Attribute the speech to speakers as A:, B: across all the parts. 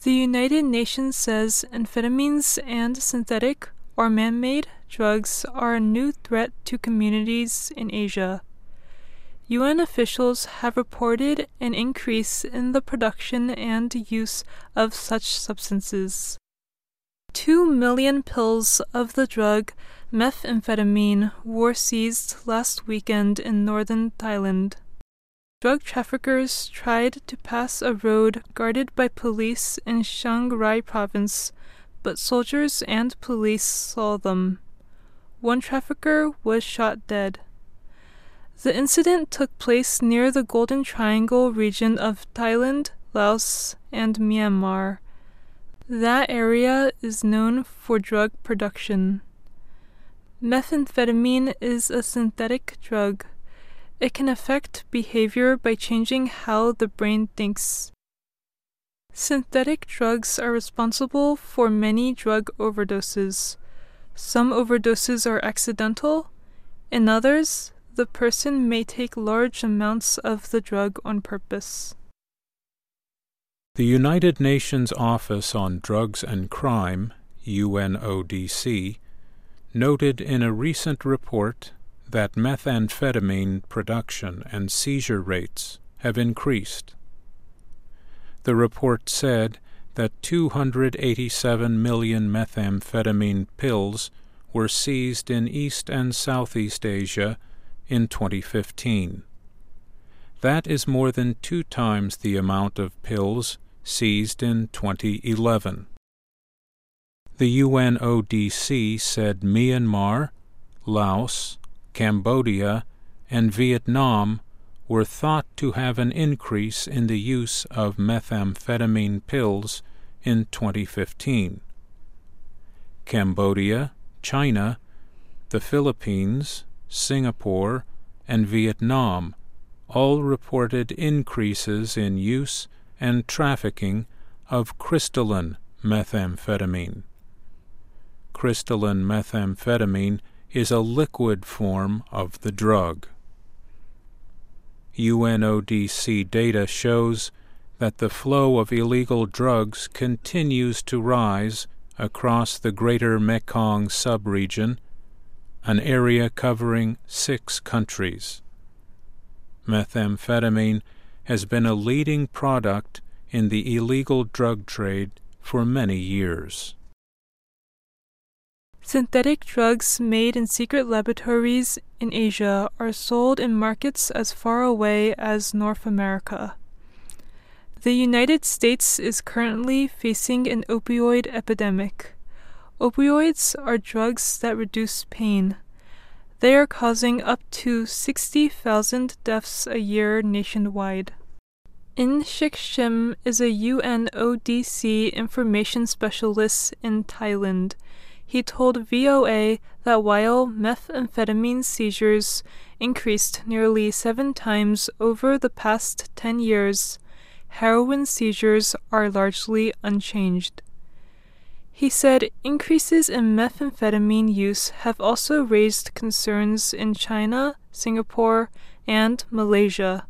A: The United Nations says amphetamines and synthetic or man-made drugs are a new threat to communities in Asia. UN officials have reported an increase in the production and use of such substances. 2 million pills of the drug methamphetamine were seized last weekend in northern Thailand. Drug traffickers tried to pass a road guarded by police in Chiang Rai province, but soldiers and police saw them. One trafficker was shot dead. The incident took place near the Golden Triangle region of Thailand, Laos, and Myanmar. That area is known for drug production. Methamphetamine is a synthetic drug. It can affect behavior by changing how the brain thinks. Synthetic drugs are responsible for many drug overdoses. Some overdoses are accidental. In others, the person may take large amounts of the drug on purpose.
B: The United Nations Office on Drugs and Crime, UNODC, noted in a recent report that methamphetamine production and seizure rates have increased. The report said that 287 million methamphetamine pills were seized in East and Southeast Asia in 2015. That is more than 2 times the amount of pills seized in 2011. The UNODC said Myanmar, Laos, Cambodia, and Vietnam were thought to have an increase in the use of methamphetamine pills in 2015. Cambodia, China, the Philippines, Singapore, and Vietnam all reported increases in use and trafficking of crystalline methamphetamine. Crystalline methamphetamine is a liquid form of the drug. UNODC data shows that the flow of illegal drugs continues to rise across the Greater Mekong subregion, an area covering 6 countries. Methamphetamine has been a leading product in the illegal drug trade for many years.
A: Synthetic drugs made in secret laboratories in Asia are sold in markets as far away as North America. The United States is currently facing an opioid epidemic. Opioids are drugs that reduce pain. They are causing up to 60,000 deaths a year nationwide. In Shik Shim is a UNODC information specialist in Thailand. He told VOA that while methamphetamine seizures increased nearly 7 times over the past 10 years, heroin seizures are largely unchanged. He said increases in methamphetamine use have also raised concerns in China, Singapore, and Malaysia.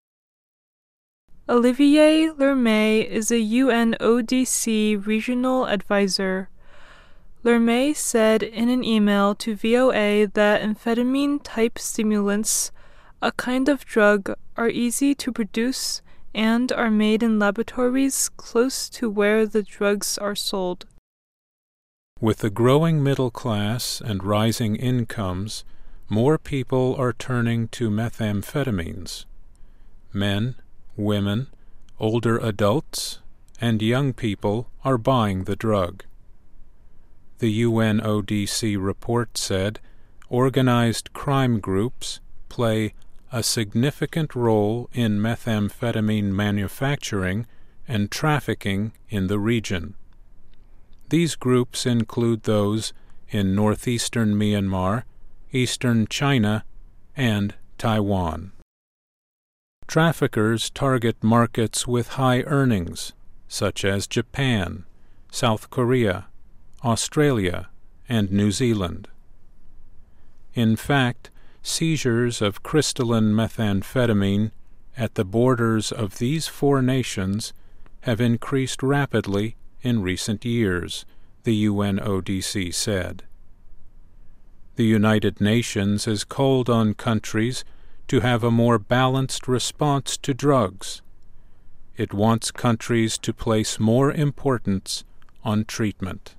A: Olivier Lermay is a UNODC regional advisor. Lermay said in an email to VOA that amphetamine-type stimulants, a kind of drug, are easy to produce and are made in laboratories close to where the drugs are sold.
B: With the growing middle class and rising incomes, more people are turning to methamphetamines. Men, women, older adults, and young people are buying the drug. The UNODC report said organized crime groups play a significant role in methamphetamine manufacturing and trafficking in the region. These groups include those in northeastern Myanmar, eastern China, and Taiwan. Traffickers target markets with high earnings, such as Japan, South Korea, Australia, and New Zealand. In fact, seizures of crystalline methamphetamine at the borders of these 4 nations have increased rapidly in recent years, the UNODC said. The United Nations has called on countries to have a more balanced response to drugs. It wants countries to place more importance on treatment.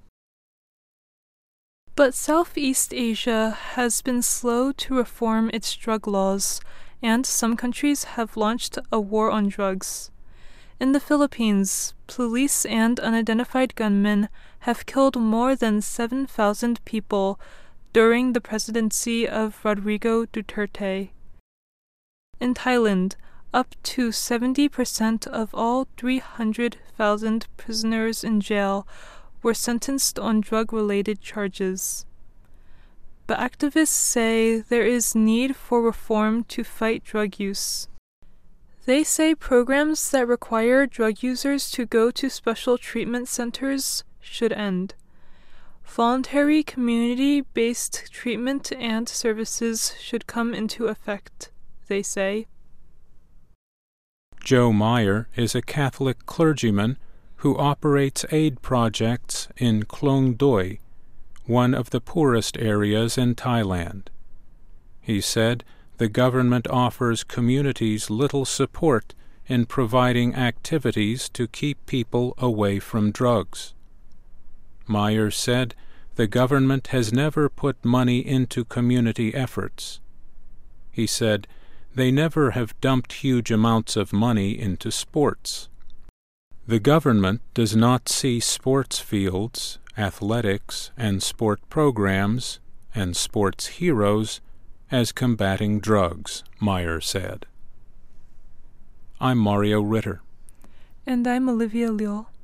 A: But Southeast Asia has been slow to reform its drug laws, and some countries have launched a war on drugs. In the Philippines, police and unidentified gunmen have killed more than 7,000 people during the presidency of Rodrigo Duterte. In Thailand, up to 70% of all 300,000 prisoners in jail were sentenced on drug-related charges. But activists say there is need for reform to fight drug use. They say programs that require drug users to go to special treatment centers should end. Voluntary community-based treatment and services should come into effect, they say.
B: Joe Meyer is a Catholic clergyman who operates aid projects in Klong Doi, one of the poorest areas in Thailand. He said the government offers communities little support in providing activities to keep people away from drugs. Meyer said the government has never put money into community efforts. He said they never have dumped huge amounts of money into sports. The government does not see sports fields, athletics, and sport programs, and sports heroes as combating drugs, Meyer said. I'm Mario Ritter.
A: And I'm Olivia Liu.